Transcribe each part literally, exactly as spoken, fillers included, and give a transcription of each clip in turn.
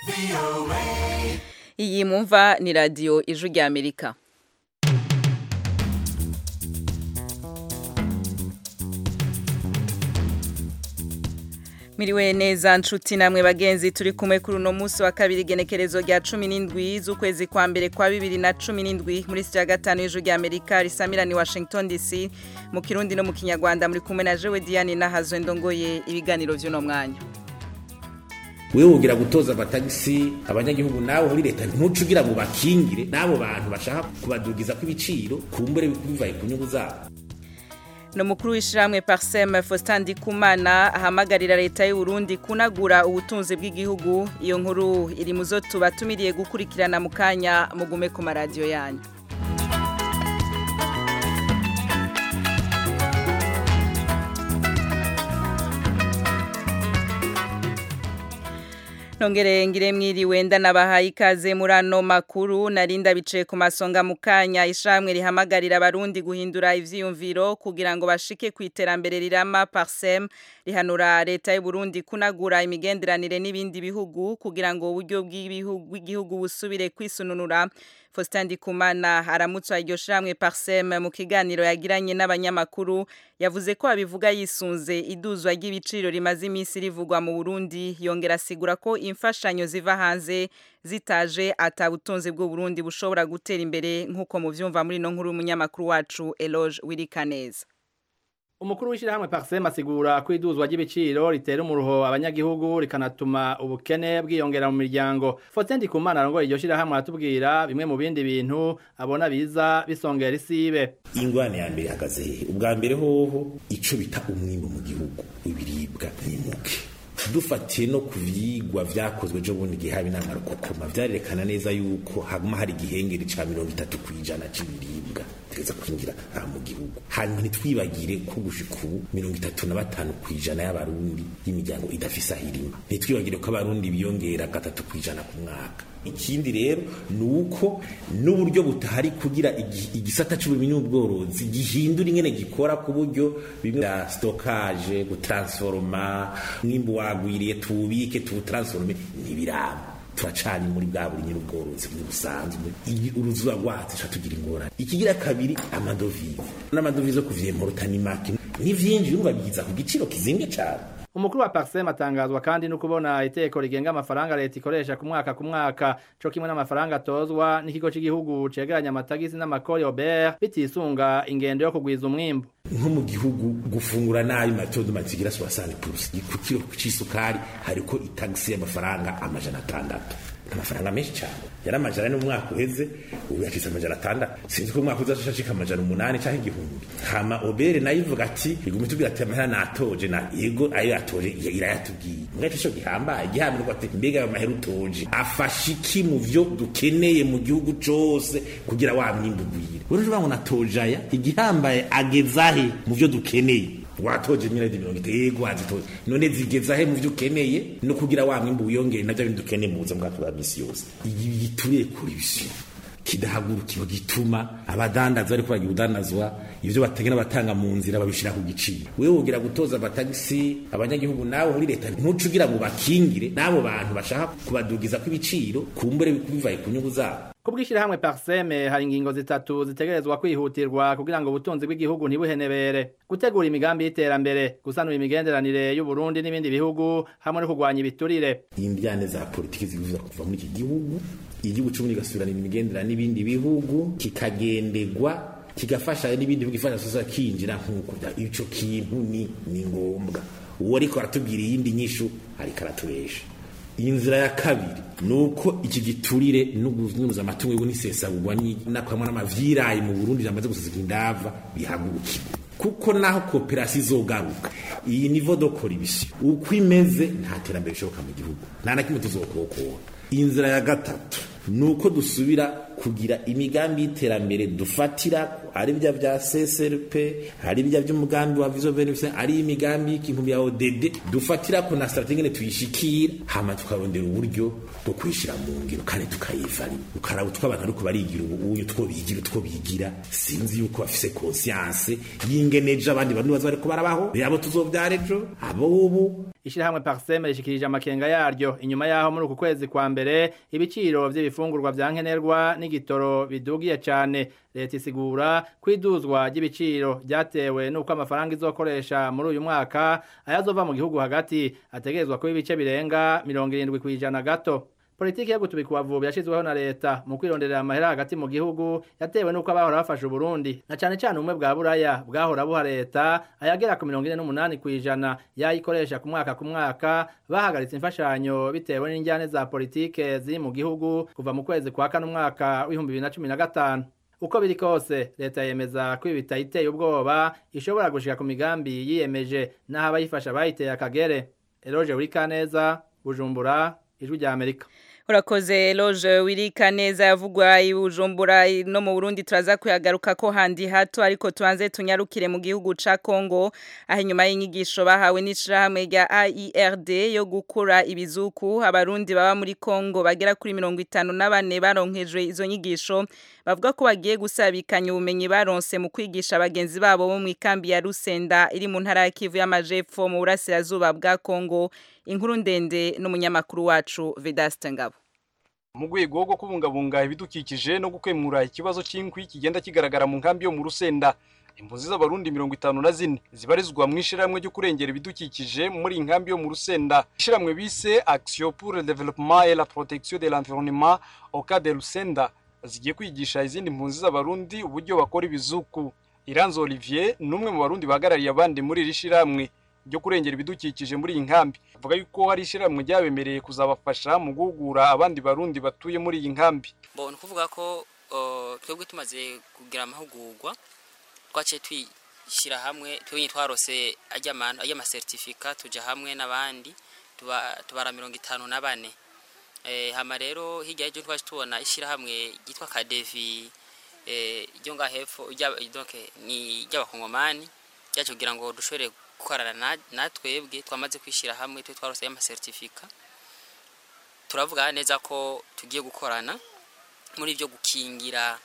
Iyi mumva ni radio Ijwi rya Amerika. Miriwe neza nshuti namwe bagenzi turi kumwe kuri uno munsi wa kabiri genekerezo rya cumi n'indwi z'ukwezi kwa mbere kwa bibiri na cumi n'indwi muri sitya gatanu y'Ijwi rya Amerika risamira ni Washington D C mu Kirundi no mu Kinyarwanda muri kumwe na Jewe Diane Nahazwe ndongoye ibiganiro vy'uno mwanya. Wewe ugira gutoza abatagisi abanyagihugu nawe muri leta ntucugira mu bakingire nabo bantu bashaka kubadugiza kw'ibiciro kumbere bivaye ku nyungu zabo. No mukuru w'ishiramwe Parsem Faustin Ndikumana ahamagarira leta y'u Burundi kunagura ubutunzi bw'igihugu. Iyo nkuru iri muzo tubatumiriye gukurikirana mu kanya mugume ku maradiyo yanyu. Nongere ngire mwiriwe ndanabahaye ikaze murano makuru narinda bice ku masonga mukanya ishamwe rihamagarira abarundi guhindura ivyiyumviro kugira ngo bashike kwiterambere rirama. Parsem rihanura leta y'u Burundi kunagura imigenderanire n'ibindi bihugu kugira ngo uburyo bw'igihugu busubire kwisununura. Faustin Ndikumana aramutsa iryo shamwe Parsem mu kiganiro yagiranye n'abanyamakuru yavuze ko abivuga yisunze iduzwa ry'ibiciro rimaze iminsi rivugwa mu Burundi. Yongera asigura ko imfashanyo ziva hanze zitaje atabutunzi bw'u Burundi bushobora gutera imbere nkuko muvyumva muri no nkuru y'umunyamakuru wacu Eloge Wirikaneza. Umukuru w'ishirahamwe Parsem asigura ko iduzwa ry'ibiciro ritera umuruho abanyagihugu rikanatuma ubukene bwiyongera mu miryango. Faustin Ndikumana arongoye iryo shirahamwe aratubwira bimwe mu bindi bintu abona biza bisongera isibe. Ingwane ya mbere hagaze ubwa mbere hoho ico bita umwimbo mu gihugu w'ibiribwa n'imuke. Dufatiye no kuvyigwa vyakozwe jo bundi gihabi n'amarukokoma vyarerekana neza yuko haguma hari igihengeri ca mirongo itatu kwijana c'ibiribwa teza kwinjira mu gihugu. Hanyuma nitwibagire ko gushika ubu mirongo itatu na batanu kwijana y'abarundi y'imiryango idafisa hirima. Nitwibagire ko abarundi biyongera gatatu kwijana ku mwaka. Ikindi rero nuko n'uburyo butahari kugira igisata c'uburimyi n'ubworozi gihindura ingene gikora ku buryo bimwe bya stockage gutransforma mwimbu wagwiriye tubike tutransforme nibiraba. Turacani muri bwa burimyi n'ubworozi busanzwe uruzwa rwatse catugira ingorane. Ikigira kabiri amadovize n'amadovize kuvyemporta ni maki ni vyinji urumva biza ku giciro kizimbye cyane. Umukuru wa Parsem atangazwa kandi no kubona iteko rigenga amafaranga leta ikoresha ku mwaka ku mwaka cyo kimwe n'amafaranga tozwa n'ikigo cy'igihugu cegeranya amatagisi n'amakori Obert bitisunga ingendo yo kugwiza umwimbo. Nko mu gihugu gufungura nabi matodo matigira soixante pourcent ku kilo c'isukari hariko itagisi y'amafaranga amajana atandatu. Amafaranga menshi cyane yari amajana n'umwaka uheze ubu yakise amajana atandatu. Sinzi ko umwaka uzashashika amajana umunani cyangwa igihumbi. Hama Obere nayo ivuga ati igume tubwira ati amahera natoje na yego ayo yatoje irayatubwiye. Mwaje cyo gihambaye gihamye ati mbega ayo mahera utoje afashiki mu vyo dukeneye mu gihugu cyose kugira wa mwimbugwire. Uruje bango natojaya igihambaye agezahe mu vyo dukeneye. Watoje miliyoni mirongo itatu wazitoje none zigezahe mu vyo ukeneye no kugira wa mwimbu wiyongere navyo bintu dukeneye mu buzima bwa misi yose. Iyi giturire kuri bisi kidahagurukiro gituma abadandaza bari kwagira udanazwa ivyo bategena batanga mu nzira babishira ku giciro. Wewe ugira gutoza abatagisi abanyagihugu nawe muri leta ntucugira mu bakingire nabo bantu bashaka kubadugiza kw'ibiciro kumbere bivaye ku nyungu zabo. Kubwishira hamwe Parsem hari ingingo zitatu zitegerezwa kwihutirwa kugira ngo ubutunzi bw'igihugu ntibuhenebere. Gutegura imigambi y'iterambere, gusanura imigenderanire y'u Burundi n'ibindi bihugu hamwe no kugwanya ibiturire. Imbyane za politiki zivuza kuva muri iki gihugu, igihugu cy'ubuni gasubirana imigenderanire n'ibindi bihugu kikagendegwa kigafasha n'ibindi bihugu ifasha sosa kinjira nkuko ico kintu ni ni ngombwa. Uwo ariko aratubwira iyindi nyishu ari karaturesha. Inzira ya kabiri nuko iki giturire n'ugunyuza amatungo y'ubu nisesagurwa n'akamwe n'amavyirayi mu Burundi yamaze gusuzika indava bihagurukirwa kuko naho cooperation izogaruka iyi niveau de corruption uko imeze nta terambere bishoboka mu gihugu nta na kimwe tuzokokora. Inzira ya gatatu nuko dusubira kugira imigambi y'iterambere dufatira ari bya bya C S R P ari bya by'umugambi wa Vision Benefit ari imigambi y'ikintu ya O D D dufatira ko na strategie ne tuyishikira hama tukarondera uburyo bwo kwishira mu ngiro kandi tukayifari ukarabu tw'abantu ariko barigira ubu two bigira two bigira sinzi yuko bafise conscience y'ingeneje abandi bantu bazo bariko barabaho yabo tuzovyarejo abo ubu Ishirahamwe Parseme rishikirije amakenga yaryo inyuma yaho muri uku kwezi kwa mbere ibiciro vy'ibifungurwa vya nkenerwa n'igitoro bidugiye cyane leta isigura kwiduzwa ry'ibiciro byatewe nuko amafaranga izokoresha muri uyu mwaka ayazova mu gihugu hagati ategerezwa ko ibice birenga mirongo irindwi kwijana gato. Politiki yo gutubika avubi yashizweho na leta mu kwironderera amahera hagati mu gihugu yatewe nuko abahora bafasha Burundi na cyane cyane umwe bwa buraya bwahora buha leta ayagera ku mirongo ine n'umunani kwijana yayikoresha ku mwaka ku mwaka bahagaritse imfashanyo bitewe n'injyane za politike ziri mu gihugu kuva mu kwezi kwa kane umwaka w'ibihumbi bibiri na cumi na gatanu. Uko biri kose leta yemeza ko ibitayiteye ubwoba ishobora gushika ku migambi yiyemeje naho abayifasha bayiteye akagere. Eloge Urikaneza, Bujumbura, Ijwi rya Amerika. Urakoze Loje wirika neza yavugwa ibujumbura no mu Burundi turaza kuyagaruka ko handi hato ariko tuanze tunyarukire mu gihugu ca Kongo aho inyuma y'inyigisho bahawe n'ishirahamwe rya A I R D yo gukura ibizuku abarundi baba muri Kongo bagera kuri mirongo itanu na bane baronkejwe izo nyigisho bavuga ko bagiye gusabikanya ubumenyi baronse mu kwigisha abagenzi babo bo mu ikambi ya Rusenda iri mu ntara ya Kivu y'Amajepfo mu burasirazuba bwa Kongo. Inkuru ndende n'umunyamakuru wacu Vedaste Ngabo. Mu rwego rwo kubungabunga ibidukikije no gukemura ikibazo cy'inkwi kigenda kigaragara mu nkambi yo mu Rusenda, impunzi z'abarundi mirongo itanu na zine zibarizwa mu ishiramwe ryo kurengera ibidukikije muri inkambi yo mu Rusenda. Ishiramwe bise Action pour le développement et la protection de l'environnement au cas de Rusenda zigiye kwigisha izindi impunzi z'abarundi uburyo bakora ibizuku. Iranzo Olivier numwe mu barundi bagarariye abandi muri iri shiramwe ryo kurengera ibidukikije muri inkambi avuga yuko hari ishiramwe ryabemereye kuzabafasha mu guhugura abandi barundi batuye muri iyi nkambi. Bo nukuvuga ko uh, twebwe tumaze kugira amahugurwa twace twishyira hamwe twebwe twarose ajyamana ajya ma certificate tuja hamwe n'abandi tuba tubara mirongo itanu na bane. Eh hama rero hirya y'icyo twaje tubona ishyira hamwe gitwa Kadevi eh ryo nga hepfo donc ni ry'abakongomani cyaje kugira ngo dushore gukorana natwebwe twamaze kwishira hamwe twe twarose ama certificate turavuga neza ko tugiye gukorana muri byo gukingira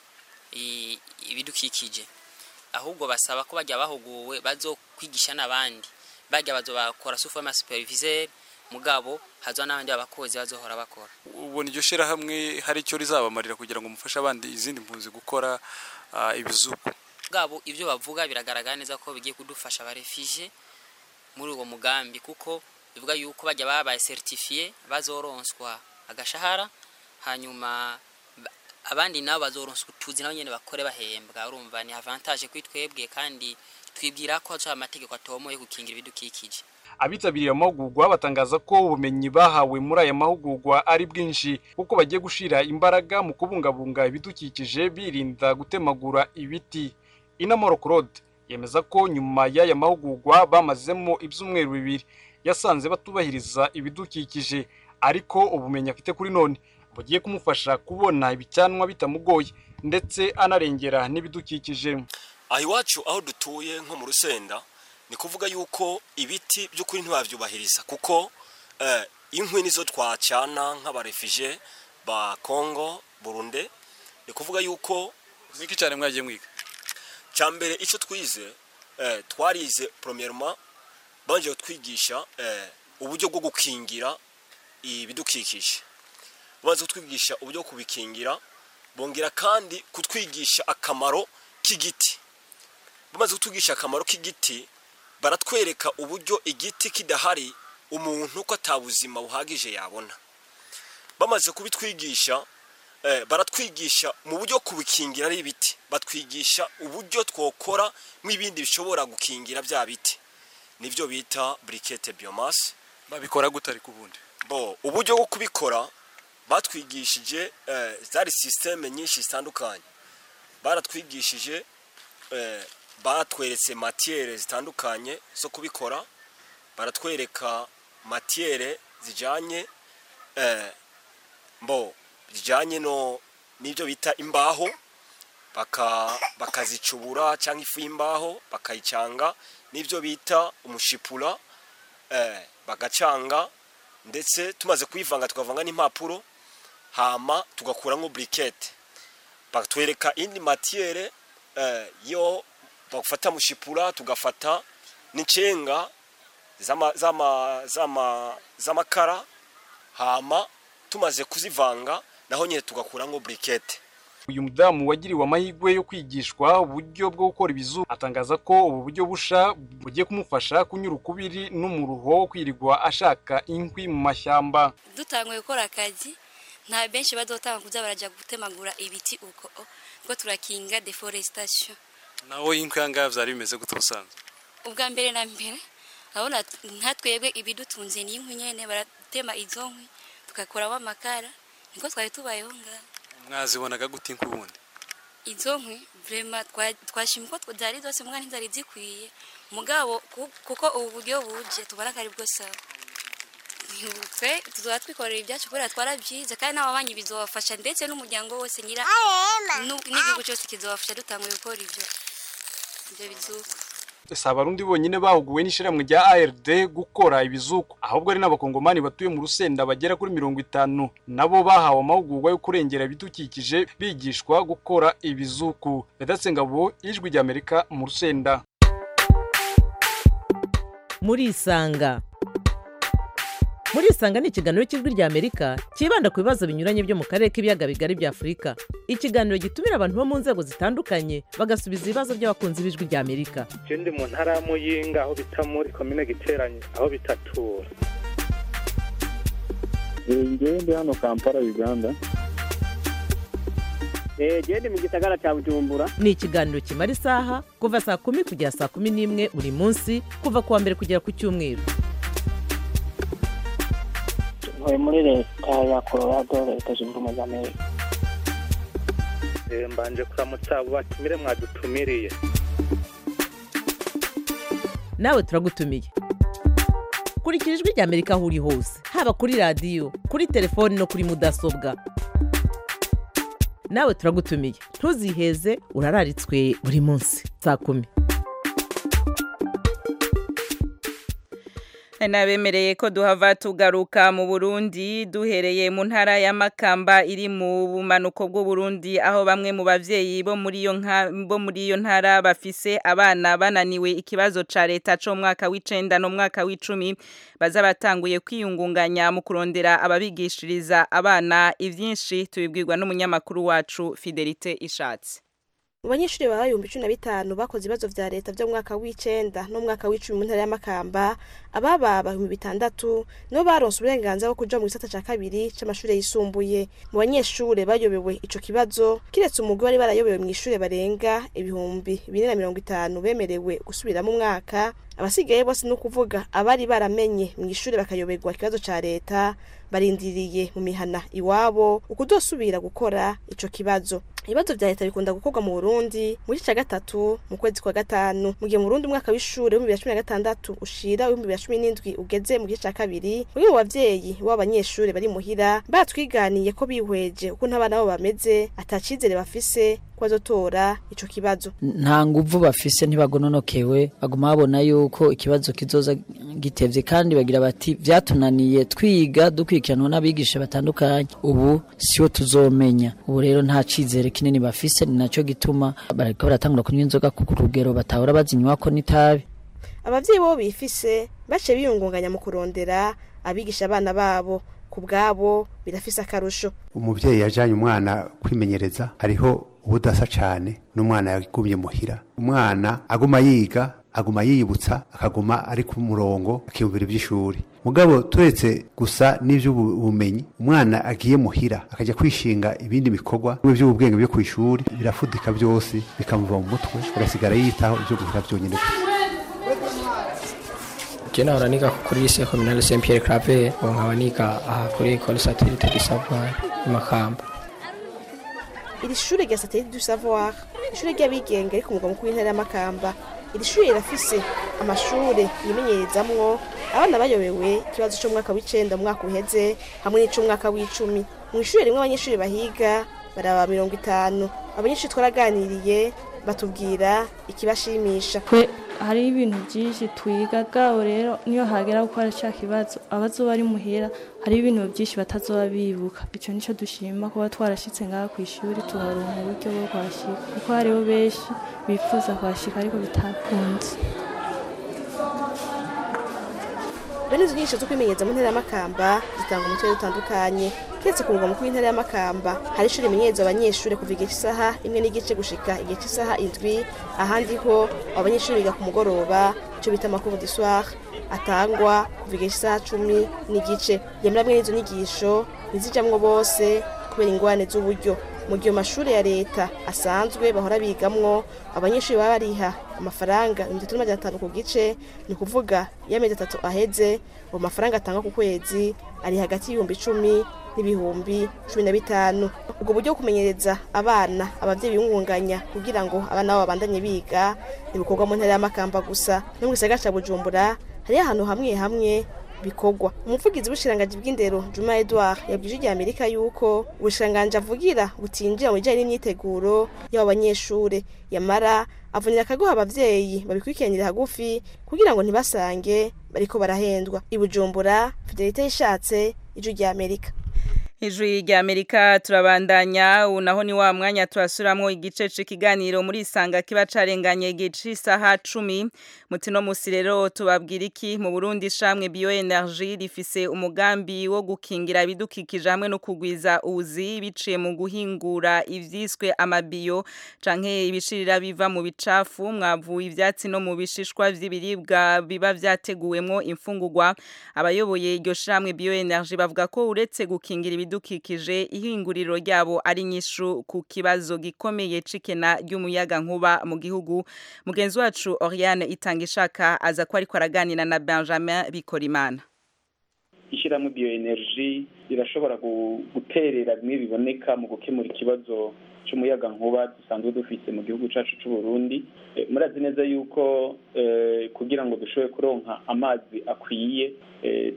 ibidukikije ahubwo basaba ko bajya bahuguwe bazo kwigisha nabandi bajya bazo bakora sufama superviseur mugabo hazo n'abandi abakozi bazohora bakora. Ubwo niryo shira hamwe hari cyo rizabamarira kugira ngo mufashe abandi izindi mpunzi gukora uh, ibizuku gabo ivyo bavuga biragaragara neza ko bigiye kudufasha abarefije muri uwo mugambi kuko bivuga yuko bajya babaye certifié bazoronswa agashahara hanyuma abandi nabo bazoronswa tuzi nabo nyene bakore bahembwa urumva ni avantage kwitwebwe kandi twibwira ko aca amategeko atomoye gukingira ibidukikije. Abitabiriye amahugurwa batangaza ko ubumenyi bahawe muri aya mahugurwa ari bwinshi kuko bagiye gushira imbaraga mu kubungabunga ibidukikije birinda gutemagura ibiti. Inamoro Claude yemeza ko nyuma y'aya mahugurwa bamazemo ibyumweru bibiri yasanze batubahiriza ibidukikije ariko ubumenyi afite kuri none bugiye kumufasha kubona ibicyanwa bitamugoye ndetse anarengera n'ibidukikije. Aho iwacu aho dutuye nko mu Rusenda ni kuvuga yuko ibiti by'ukuri ntibavyubahiriza kuko eh, inkwi nizo twacana nk'abarefije ba Kongo Burundi ni kuvuga yuko ziki cyane mwagiye mwiga cyambere ico twize eh, twarize premièrement banje twigisha eh, uburyo bwo gukingira ibidukikije bazo twigisha uburyo kubikingira bongera kandi kutwigisha akamaro k'igiti bamaze kutwigisha akamaro k'igiti baratwereka uburyo igiti kidahari umuntu ko atabuzima buhagije yabona bamaze kubitwigisha eh, baratwigisha mu buryo kubikingira ari ibiti batwigisha uburyo twokora mw'ibindi bishobora gukingira bya biti nivyo bita briquette biomasse babikora gutari kubundi bo uburyo bwo kubikora batwigishije eh, zari systeme nyinshi zitandukanye baratwigishije eh, batweretse matière zitandukanye zo kubikora baratwereka matière zijanye eh, mbo bijanye no nibyo bita imbaho baka bakazicubura cyangwa ifu y'imbaho bakayicanga nibyo bita umushipura eh bagacanga ndetse tumaze kuyivanga tukavanga n'impapuro hama tugakuramo briquette batwereka indi matiere eh yo bagufata mushipura tugafata n'incenga zama zama zama zamakara hama tumaze kuzivanga naho nyine tugakuramo briquette. Uyu mudamu wagiriwe amahirwe yo kwigishwa uburyo bwo gukora ibizu atangaza ko ubu buryo busha bugiye kumufasha kunyura ukubiri n'umuruho wo kwirigwa ashaka inkwi mu mashyamba. Dutanguye gukora akazi nta benshi badotanga kuza baraja gutemagura ibiti uko ko turakinga deforestation. Naho inkwi anga vyari bimeze gutusanzwe. Ubwa mbere na mbere abona nta twebwe ibidutunze ni inkwi nyene baratema izo nkwi tugakoramo amakara niko twari tubayeho nga mwazibonaga guti inkubundi izo nkwi vraiment twashimiko twari zose mwana ntari zikwiye mugabo kuko ubu buryo buje tubara kari bwo sawa twe tuzoba twikorera ibyacu kubera twarabyize kandi n'ababanyi bizobafasha ndetse n'umuryango wose nyira n'igihugu cyose kizobafasha dutanguye gukora ibyo ibyo bizuko. Abarundi bonyine bahuguwe n'ishiramwe rya A R D gukora ibizuko ahubwo ari n'abakongomani batuye mu Rusenda bagera kuri mirongo itanu nabo bahawe amahugurwa yo kurengera bidukikije bigishwa gukora ibizuko. Bedatsengabo ijwi rya Amerika mu Rusenda. Muri isanga Muri isanga ni ikiganiro cy'ijwi rya Amerika kibanda ku bibazo binyuranye byo mu karere k'ibiyaga bigari bya Afrika. Ikiganiro gitumira abantu bo mu nzego zitandukanye bagasubiza ibibazo by'abakunzi b'ijwi rya Amerika. Je ndi mu ntara ya Muyinga aho bita muri commune Giteranye aho bitatura. Ngiye ndi hano Kampala Uganda. Eh je ndi mu gisagara cya Bujumbura. Ni ikiganiro kimara isaha kuva saa kumi kugera saa kumi n'imwe buri munsi kuva kuwa mbere kugera ku cyumweru. Ntuye muri leta ya Colorado leta zunze ubumwe za Amerika. Eh mbanje kuramutsa abo batumire mwadutumiriye. Nawe turagutumiye. Kurikira ijwi rya Amerika aho uri hose haba kuri radio kuri telefone no kuri mudasobwa. Nawe turagutumiye ntuziheze urararitswe buri munsi saa kumi. Nabemereye ko duhava tugaruka mu Burundi duhereye mu ntara ya Makamba iri mu bumanuko bw'u Burundi aho bamwe mu bavyeyi bo muri iyo bo muri iyo ntara bafise abana bananiwe ikibazo ca leta cyo mwaka w'icenda no mwaka w'icumi baza batanguye kwiyungunganya mu kurondera ababigishiriza abana ivyinshi tubibwirwa n'umunyamakuru wacu Fidelite Ishatse. Abanyeshuri baba ibihumbi cumi na bitanu bakoze ibibazo vya leta vyo mwaka w'icenda no mwaka w'icumi mu ntara ya Makamba ababa ibihumbi bitandatu no baronse uburenganzira bwo kuja mu gisata ca kabiri c'amashure yisumbuye. Mu banyeshure bayobewe ico kibazo kiretse umugwi bari barayobewe mu ishure barenga ibihumbi bine na mirongo itanu bemerewe gusubira mu mwaka. Abasigaye bose no kuvuga abari baramenye mu ishure bakayoberwa ikibazo ca leta barindiriye mu mihana iwabo ukudosubira gukora ico kibazo. Ibibazo vya leta bikunda gukorwa mu Burundi mu gice ca gatatu mu kwezi kwa gatanu mu gihe mu Burundi umwaka w'ishure wa bibiri na cumi na gatandatu ushira wa bibiri na cumi n'indwi ugeze mu gice ca kabiri. Bamwe mu bavyeyi b'abanyeshure bari muhira batwiganiye ko bihweje uko n'abana babo bameze atacizere bafise kwazotora ico kibazo. Nta nguvu bafise ntibagononokewe baguma babona yuko ikibazo kizoza gitevye kandi bagira bati vyatunaniye twiga dukwikiranwa n'abigisha batandukanye ubu siyo tuzomenya. Ubu rero nta cizere kinini bafise ni naco gituma bariko baratangura kunywa inzoga ku rugero batahora bazinywa ko nitabi. Abavyeyi bo bifise bace biyungunganya mu kurondera abigisha abana babo kubgabo birafise akarusho. Umuvyeyi yajanye umwana kwimenyereza hariho ubudasa cyane n'umwana yagumye muhira. Umwana aguma yiga aguma yiyibutsa akaguma ari ku murongo akiyumvira iby'ishuri. Mugabo turetse gusa n'ivy'ubumenyi umwana agiye muhira akajya kwishinga ibindi bikorwa by'ubwenge byo kwishuri birafudika byose bikamuva mu mutwe agasigara yitaho ibyo guhira byonyine. Jena oranika kuri lycée communale Saint Pierre Claver nk'abanika aha kuri école satellite du savoir Makamba. Iri shure rya satellite du savoir ishure ry'abigenga ariko umugwa mukuru w'intara ya Makamba iri shuri rirafise amashure yimenyerezamwo abana bayobewe ikibazo c'umwaka w'icenda mu mwaka uheze hamwe n'ic'umwaka w'icumi mu ishuri rimwe abanyeshuri bahiga baraba mirongo itanu abanyeshuri twaraganiriye batubwira ikibashimisha twe hari ibintu byinshi twiga bwabo rero niyo hagera gukora cya kibazo abazoba ari muhera hari ibintu byinshi batazoba bibuka icyo nicyo dushima kuba twarashitse ngaha ku ishuri tuharonka uburyo bwo kuhashika kuko hariho benshi bifuza kuhashika ariko bitakunze bene izo nyigisho zo kwimenyereza mu ntara y'Amakamba zitanga umuco utandukanye keretse ku mugwa mukuru w'intara y'Amakamba hari ishuri rimenyereza abanyeshuri kuva igihe cy'isaha imwe n'igice gushika igihe cy'isaha indwi ahandi ho abanyeshuri biga ku mugoroba icyo bita makuru du soir atangwa kuva igihe cy'isaha cumi n'igice yemera mwe n'izo nyigisho ntizijamwo bose kubera ingwane z'uburyo mu gihe amashuri ya leta asanzwe bahora bigamwo abanyeshuri baba bariha amafaranga ibihumbi bitatu n'amajana atanu ku gice ni ukuvuga iyo amezi atatu aheze uwo mafaranga atangwa ku kwezi ari hagati y'ibihumbi icumi n'ibihumbi cumi na bitanu ubwo buryo bwo kumenyereza abana abavyeyi biyungunganya kugira ngo abana babo babandanye biga ntibikorwa mu ntara y'Amakamba gusa no mu gisagara ca Bujumbura hari ahantu hamwe hamwe bikorwa umuvugizi w'ubushiranganji bw'indero Juma Edouard yabwije rya Amerika yuko ubushiranganji avugira butinjira mu bijanye n'imyiteguro y'abanyeshure yamara avunira akaguha abavyeyi babikurikiranira hagufi kugira ngo ntibasange bariko barahendwa i Bujumbura Fidelite Ishatse ijwi rya Amerika Ijwi rya Amerika turabandanya unaho ni wa mwanya turasuramwo igice c'ikiganiro muri isanga kiba carenganye igice isaha cumi mutino musi rero tubabwira iki mu Burundi shamwe bioenergie rifise umugambi wo gukingira ibidukikije hamwe no kugwiza uzi biciye mu guhingura ivyiswe amabiyo canke ibishirira biva mu bicafu mwavu ivyatsi no mu bishishwa vy'ibiribwa biba vyateguwemwo imfungurwa abayoboye iryo shamwe bioenergie bavuga ko uretse gukingira ibidukikije ihinguriro ryabo ari nyishu ku kibazo gikomeye cikena ry'umuyaga nkuba mu gihugu mugenzi wacu Oriane Itangishaka aza ko ariko araganira na Benjamin Bikorimana ishyirahamwe bioenergie irashobora guterera bimwe biboneka mu gukemura ikibazo cy'umuyaga nkuba dusanzwe dufise mu gihugu cacu c'u Burundi e, murazi neza yuko e, kugira ngo dushobore kuronka amazi akwiye e,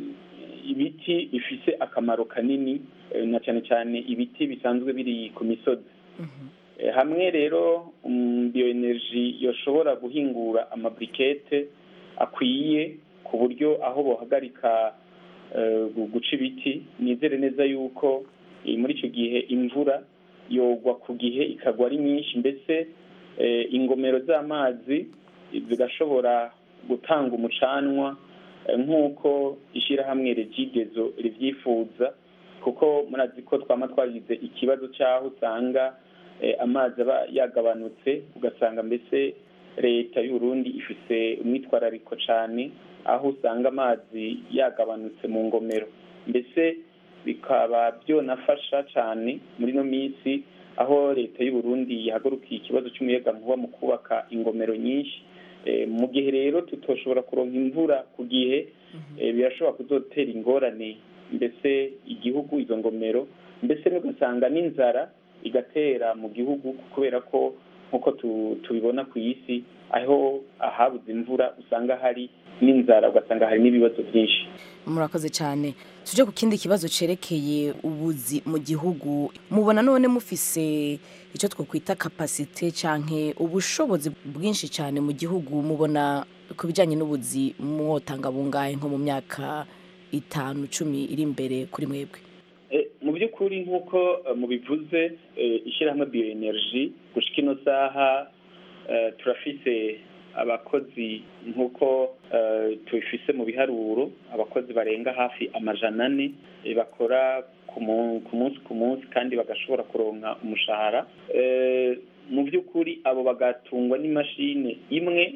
ibiti bifise akamaro kanini e, na cyane cyane ibiti bisanzwe biri ku misozi mm-hmm. e, hamwe rero um, bioenergie yoshobora guhingura amabrikete akwiye ku buryo aho bohagarika uh, guca ibiti nizere neza yuko e, muri icyo gihe imvura yogwa ku gihe ikagwa ari nyinshi mbese e, ingomero z'amazi zigashobora gutanga umucanwa e, nk'uko ishyirahamwe Regidezo rivyifuza kuko murazi ko twama twarize ikibazo cyaho usanga e, amazi aba yagabanutse ugasanga mbese leta y'u Burundi ifise umwitwarariko cyane aho usanga amazi yagabanutse mu ngomero mbese bikaba byonafasha cyane muri no misi aho leta y'u Burundi yahagurukiye ikibazo cy'umuyaga nkuba mu kubaka ingomero nyinshi e, mu gihe rero tutoshobora kuronka imvura ku gihe e, birashobora kuzotera ingorane mbese igihugu izo ngomero mbese n'ugasanga n'inzara igatera mu gihugu kubera ko nkuko tubibona ku isi aho ahabuze imvura usanga hari n'inzara ugasanga hari n'ibibazo byinshi. Murakoze cyane tuje ku kindi kibazo cerekeye ubuzi mu gihugu mubona none mufise icyo twokwita capacité canke ubushobozi bwinshi cyane mu gihugu mubona kubijanye n'ubuzi mwotanga bungaye nko mu myaka itanu cumi iri imbere kuri mwebwe. Mu by'ukuri nk'uko mubivuze ishyirahamwe bioenergie gushika ino saha turafise abakozi nk'uko tubifise mu biharuro abakozi barenga hafi amajana ane bakora ku munsi ku munsi kandi bagashobora kuronka umushahara mu by'ukuri abo bagatungwa n'imashini imwe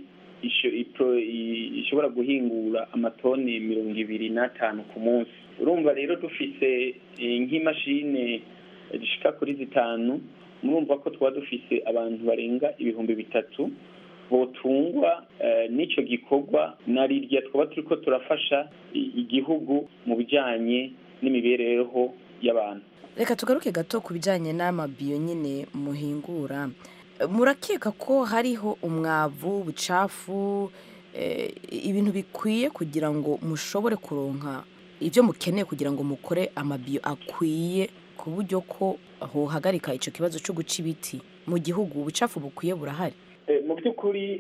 ishobora guhingura amatoni mirongo ibiri n'atanu ku munsi urumva rero dufise nk'imashini zishika kuri zitanu murumva ko twaba dufise abantu barenga ibihumbi bitatu botungwa n'icyo gikorwa narirya twaba turiko turafasha igihugu mu bijanye n'imibereho y'abantu. Reka tugaruke gato ku bijanye n'amabiyo nyine muhingura murakeka ko hariho umwavu ubucafu ibintu bikwiye kugira ngo mushobore kuronka ibyo mukeneye kugira ngo mukore amabiyo akwiye ku buryo ko hohagarika icyo kibazo cyo guca ibiti mu gihugu ubucafu bukwiye burahari? Mu by'ukuri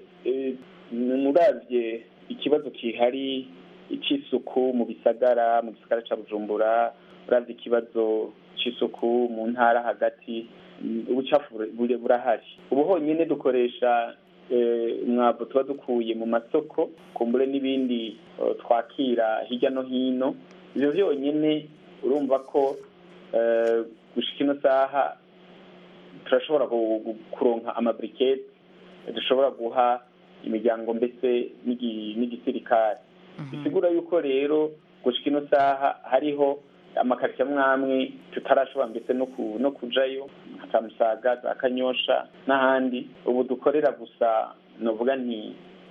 muravye ikibazo kihari cy'isuku mu bisagara mu gisagara cya Bujumbura, uravye ikibazo cy'isuku mu ntara hagati, ubucafu burahari. Ubu honyine dukoresha umwavu tuba dukuye mu masoko, kumbure n'ibindi twakira hirya no hino. Ivyo vyonyene urumva ko gushika ino saha turashobora kuronka amabrikete dushobora guha imiryango mbese n'igisirikare. Bisigura yuko rero gushika ino saha hariho amakaritsiye amwamwe tutarashobora mbese no kujayo nka Musaga, za Kanyosha n'ahandi. Ubu dukorera gusa novuga nti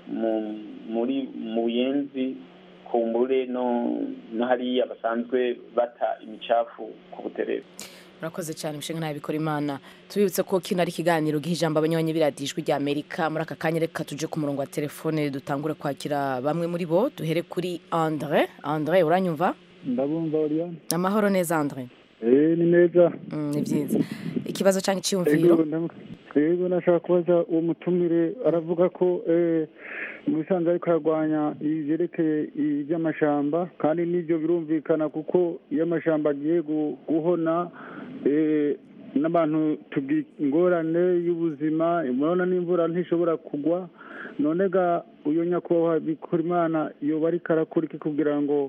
muri mu Buyenzi, kumbure no hariya basanzwe bata imicafu ku Buterere. Murakoze cyane Mushinga nawe bikora Imana. Tubibutse ko kino ari ikiganiro giha ijambo abanywanyi biradijwe rya Amerika. Muri aka kanya reka tuje ku murongo wa telefone dutangure kwakira bamwe muri bo. Duhere kuri Andre. Andre uranyumva? Ndabumva Oriane. Amahoro neza Andre? Eh ni neza. Mm ni byiza. Ikibazo cyangwa cyiyumviro? Yego nashaka kubaza uwo mutumire aravuga ko eh mu bisanzwe ariko aragwanya ibyerekeye iby'amashamba, kandi n'ibyo birumvikana kuko iyo amashamba agiye guhona n'abantu tugira ingorane y'ubuzima, murabona n'imvura ntishobora kugwa. None ga uyo nyakubahwa Bikorimana yoba ariko arakora iki kugira ngo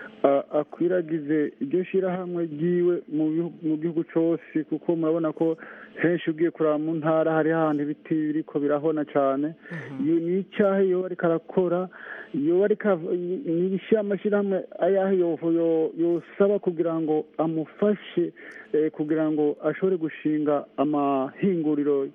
akwiragize iryo shyirahamwe ryiwe mu gihugu cyose, kuko murabona ko henshi ugiye kuraba mu ntara hari ahantu ibiti biriko birahona cyane. Ni icyaha yoba ariko arakora, yoba ariko n'ibishyira amashyirahamwe ayahe yosaba kugira ngo amufashe kugira ngo ashobore gushinga amahinguriro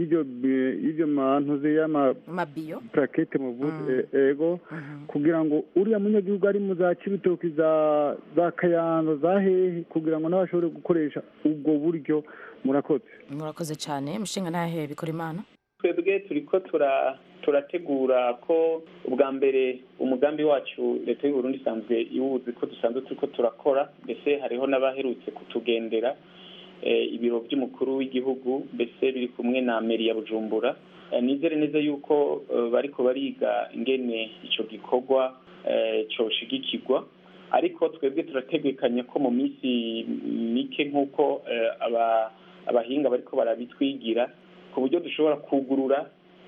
y'ibyo mantuze y'amabiyo plakete mu ego, kugira ngo uriya munyagihugu ari mu za Cibitoki za Kayanza za hehe kugira ngo nawe ashobore gukoresha ubwo buryo. Murakoze. Murakoze cyane Mushinga nahe bikora Imana. Twebwe turiko turategura ko ubwa mbere umugambi wacu leta y'u Burundi isanzwe iwuzi ko dusanzwe turiko turakora, mbese hariho n'abaherutse kutugendera ibiro by'umukuru w'igihugu, mbese biri kumwe na meri ya Bujumbura. Nizere neza yuko bariko bariga ingene ico gikorwa coshigikirwa, ariko twebwe turategekanya ko mu minsi mike nk'uko aba abahinga bariko barabitwigira, ku buryo dushobora kugurura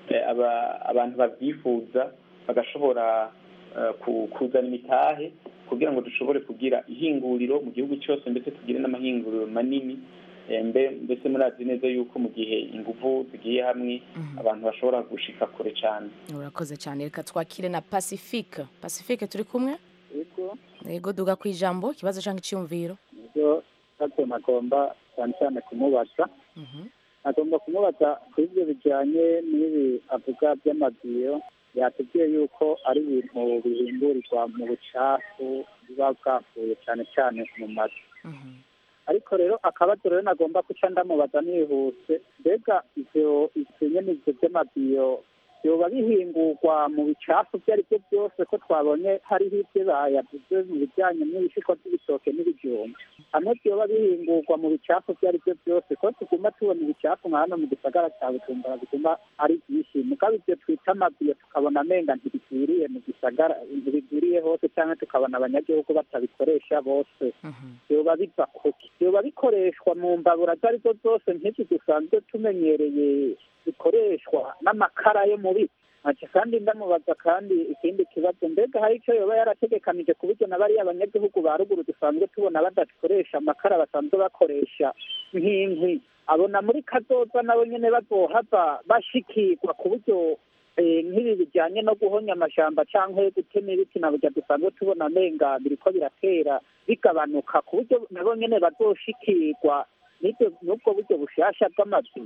abantu babyifuza bagashobora kuzana imitahe kugira ngo dushobore kugira ihinguriro mu gihugu cyose, ndetse tugire n'amahinguriro manini. Mbese murazi neza yuko mu gihe ingufu zigiye hamwe abantu bashobora gushika kure cyane. Urakoze cyane. Reka twakire na Pacifique. Pacifique turi kumwe? Yego. Yego duga ku ijambo, kibazo cyangwa icyumviro? Yego hato nagomba cyane cyane kumubaza. Agomba kumubaza kuri ibyo bijyanye n'ibi avuga by'amabiyo, yatubwiye yuko ari ibintu bihindurirwa mu bucafu biba bwavuye cyane cyane mu mazu. Ariko rero akabazo rero nagomba guca ndamubaza nihuse, mbega ivyo nyene ivyo vy'amabiyo byoba bihingurwa mu bicafu ibyo ari byo byose, ko twabonye hariho ibyo bayavuze mu bijyanye n'ibishishwa by'ibitoke n'ibijumba, hamwe byoba bihingurwa mu bicafu ibyo ari byo byose, ko tuguma tubona ibicafu nka hano mu gisagara cya Bujumbura biguma ari byinshi, mugabo ibyo twita amabiyo tukabona amenga ntibigwiriye mu gisagara, ntibigwiriye hose, cyangwa tukabona abanyagihugu batabikoresha bose. Byoba biva kuki? Byoba bikoreshwa mu mbabura izo arizo zose nk'iki dusanzwe tumenyereye bikoreshwa n'amakara yo mu biti? Ati kandi ndamubaza kandi ikindi kibazo, mbega hari icyo yoba yarategekanije ku buryo n'abariya abanyagihugu ba ruguru dusanzwe tubona badakoresha amakara basanzwe bakoresha nk'inkwi, abona muri kazoza nabo nyene bazohava bashikirwa ku buryo nk'ibi bijyanye no guhonya amashamba cyangwa gutema ibiti na burya dusanzwe tubona amenga biriko biratera bigabanuka, ku buryo nabo nyene bazoshikirwa n'ubwo buryo bushasha bw'amazu.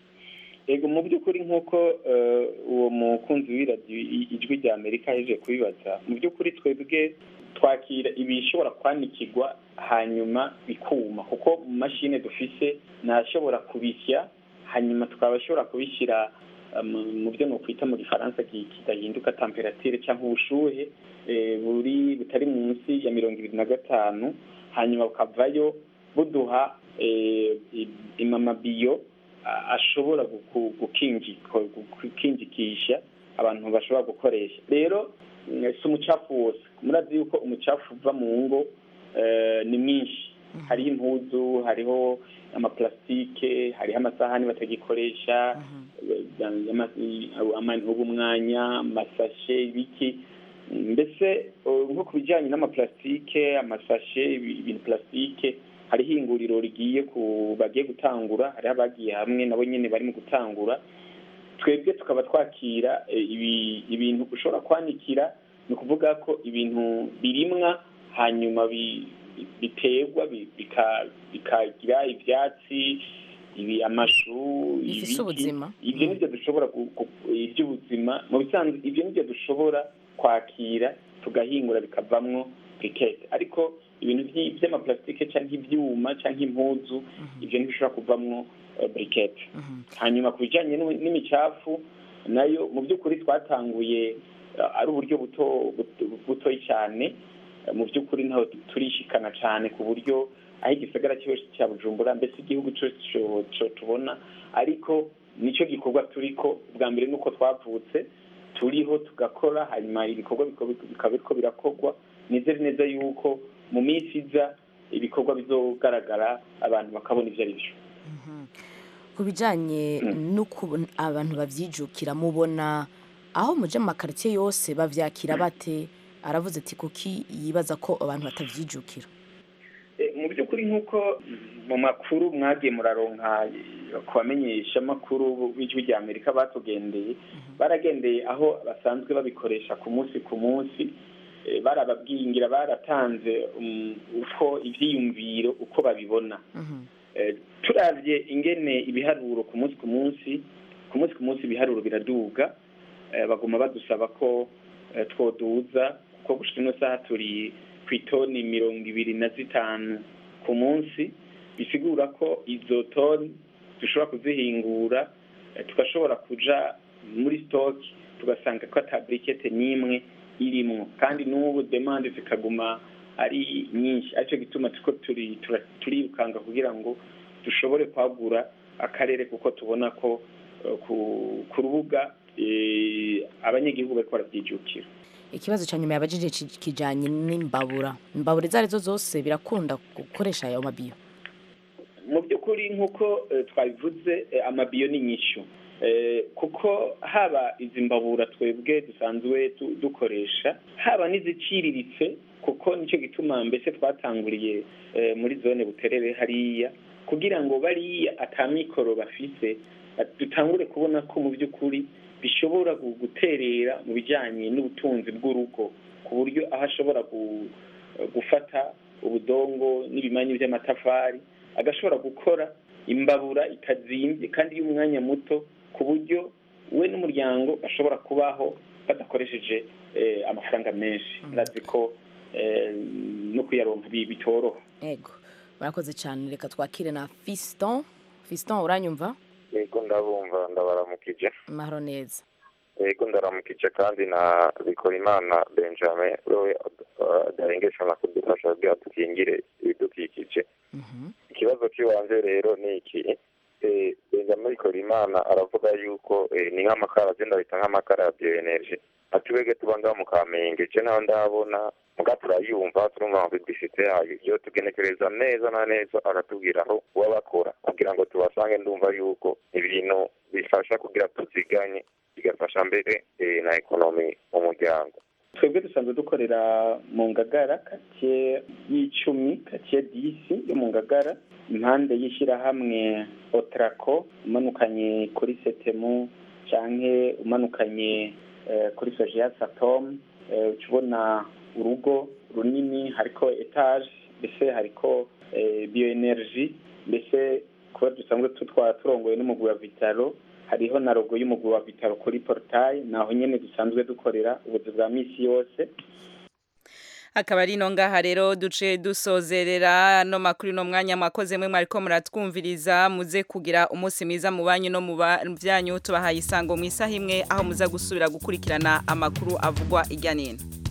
Ego mu by'ukuri nk'uko uwo mukunzi w'iradiyo ijwi rya Amerika yaje kubibaza, mu by'ukuri twebwe twakira ibishobora kwanikirwa hanyuma bikuma, kuko mu mashine dufise ntashobora kubisya hanyuma tukabashobora kubishyira mu byo ni ukwita mu gifaransa kidahinduka temperature cyangwa ubushuhe buri butari munsi ya mirongo ibiri na gatanu, hanyuma bukavayo buduha imamabiyo ashobora gukingikisha abantu bashobora gukoresha. Rero si umucafu wose, murazi yuko umucafu uva mu ngo ni mwinshi. Hariho impuzu, hariho amaplastike, hariho amasahani batagikoresha, ubumwanya, amasashe, ibiki. Mbese nko ku bijyanye n'amaplastike, amasashe, ibintu plastike, hariho ihinguriro rigiye ku bagiye gutangura, hariho abagiye hamwe nabo nyine bari mu gutangura. Twebwe tukaba twakira ibintu ushobora kwanikira, ni ukuvuga ko ibintu birimwa hanyuma biterwa bikagira ibyatsi, ibi amashu, ibiki. Ibyo nibyo dushobora iby'ubuzima mu bisanzwe, ibyo nibyo dushobora kwakira tugahingura bikavamwo brikete. Ariko ibintu by'amaplastike cyangwa ibyuma cyangwa impuzu, ibyo ntibishobora kuvamwo brikete. Hanyuma ku bijyanye n'imicafu nayo mu by'ukuri twatanguye ari uburyo buto butoyi cyane. Mu by'ukuri ntaho turishikana cyane ku buryo aho igisagara cyose cya Bujumbura, mbese igihugu cyose tubona, ariko nicyo gikorwa turiko. Bwa mbere nuko twavutse turiho tugakora, hanyuma ibikorwa bikaba biriko birakorwa. Nizere neza yuko mu minsi iza ibikorwa bizogaragara, abantu bakabona ivyo ari byo. Ku bijyanye n'uko abantu bavyijukira, mubona aho muje mu makaritiye yose bavyakira bate? Aravuze ati kuki yibaza ko abantu batavyijukira. Mu by'ukuri nk'uko mu makuru mwagiye muraronka kubamenyesha amakuru b'ijwi rya Amerika batugendeye, baragendeye aho basanzwe babikoresha ku munsi ku munsi, barababwingira, baratanze uko ivyiyumviro uko babibona. Turavye ingene ibiharuro ku munsi ku munsi ku munsi ku munsi ibiharuro biraduga, baguma badusaba ko twoduza, kuko gushika ino saha turi kw'itoni mirongo ibiri na zitanu ku munsi, bisigura ko izo toni dushobora kuzihingura tugashobora kuja muri stock tugasanga ko ata brikete n'imwe irimwo, kandi n'ubu demande zikaguma ari nyinshi. Aricyo gituma tuko turi turikanga kugira ngo dushobore kwagura akarere, kuko tubona ko ku rubuga abanyagihugu bariko baravyijukira. Ikibazo cya nyuma yabajije kijanye n'imbabura. Imbabura izo arizo zose birakunda gukoresha ayo mabiyo? Mu by'ukuri nk'uko twabivuze, amabiyo ni nyinshi, kuko haba izi mbabura twebwe dusanzwe dukoresha, haba n'iziciriritse, kuko nicyo gituma mbese twatanguriye muri zone Buterere hariya, kugira ngo bariya atamikoro bafise dutangure kubona ko mu by'ukuri bishobora guterera mu bijyanye n'ubutunzi bw'urugo, ku buryo aho ashobora gufata ubudongo n'ibimanyu by'amatafari agashobora gukora imbabura itazimbye kandi y'umwanya muto, ku buryo we n'umuryango bashobora kubaho badakoresheje amafaranga menshi. Ndazi ko no kuyaronka bitoroha. Yego, murakoze cyane. Reka twakire na Fiston. Fiston, uranyumva? Yego ndabumva, ndabaramukije. Mahoro neza. Yego ndaramukije kandi na Bikorimana Benjamin wewe adarengesha na kudufasha kugira tukingire ibidukikije. Ikibazo cy'iwanje rero ni iki, Benjamin Bikorimana aravuga yuko ni nk'amakara, agenda bita nk'amakara ya bioenergy. Atuwege tubanga mu Kamenge, je naho ndabona muga turayumva, turumva ngo bifite yayo yo tugenekereza neza na neza, aratubwira aho wabakora kugira ngo tubasange. Ndumva yuko ibintu bifasha kugira tuziganye, bigafasha mbere na ekonomi mu muryango. Twebwe dusanzwe dukorera mu Ngagara, katiye y'icumi, katiye disi yo mu Ngagara, impande y'ishyirahamwe Otraco, umanukanye kuri Setemu canke umanukanye kuri Sojiya Satom, ukibona urugo runini, hariko etage, mbese hariko bioenergy, mbese kuba dusanzwe tutwara turongoye n'umugwi wa Vitalo, hariho na logo y'umugwi wa Vitalo kuri portail, naho nyene dusanzwe dukorera ubuzi bwa misi yose. akaba ari no ngaha rero duce dusozerera no makuru no mwanya mwakoze mwe mwariko muratwumviriza muze kugira umunsi mwiza mu banyu no mu byanyu tubahaye isango mu isaha imwe aho muza gusubira gukurikirana amakuru avugwa ijya nino